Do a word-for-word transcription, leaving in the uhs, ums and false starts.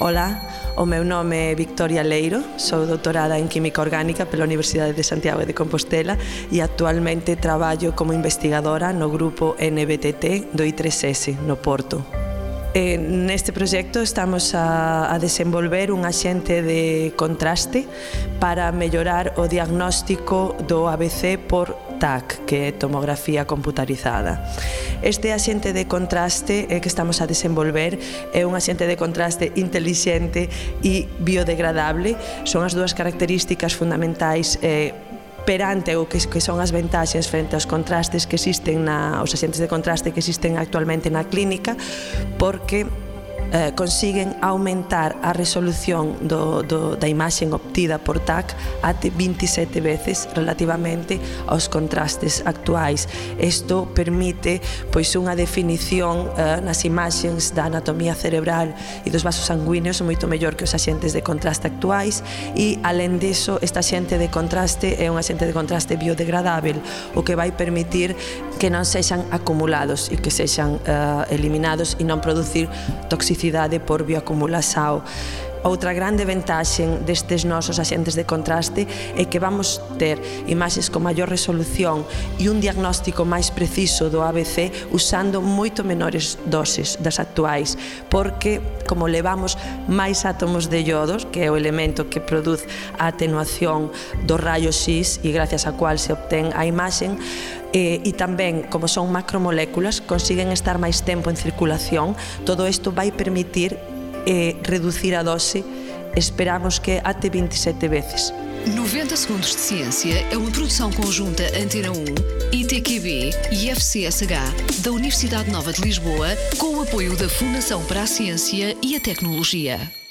Ola, o meu nome é Victoria Leiro, sou doutorada en Química Orgánica pela Universidade de Santiago de Compostela e actualmente traballo como investigadora no grupo N B T T do I tres S, no Porto. E neste proxecto estamos a, a desenvolver un axente de contraste para mellorar o diagnóstico do A B C por T A C, que é tomografía computarizada. Este axente de contraste que estamos a desenvolver é un axente de contraste intelixente e biodegradable. Son as dúas características fundamentais eh, perante o que, que son as vantaxes frente aos contrastes que existen na, os axentes de contraste que existen actualmente na clínica, porque eh, consiguen aumentar a resolución do, do, da imaxen obtida por T A C até vinte e sete veces relativamente aos contrastes actuais. Isto permite pois unha definición eh, nas imaxens da anatomía cerebral e dos vasos sanguíneos moito mellor que os axentes de contraste actuais e, alén diso, este axente de contraste é un axente de contraste biodegradável, o que vai permitir que non sexan acumulados e que sexan eh, eliminados e non producir toxicidade por bioacumulación. Outra grande vantaxe destes nosos axentes de contraste é que vamos ter imaxes con maior resolución e un diagnóstico máis preciso do A B C usando moito menores doses das actuais, porque como levamos máis átomos de iodos, que é o elemento que produz a atenuación do raio X e gracias a cual se obtén a imaxen, e, e tamén, como son macromoléculas, consiguen estar máis tempo en circulación. Todo isto vai permitir e reducir a dose, esperamos que até vinte e sete veces. noventa Segundos de Ciência é uma produção conjunta Antena um, I T Q B e F C S H da Universidade Nova de Lisboa, com o apoio da Fundação para a Ciência e a Tecnologia.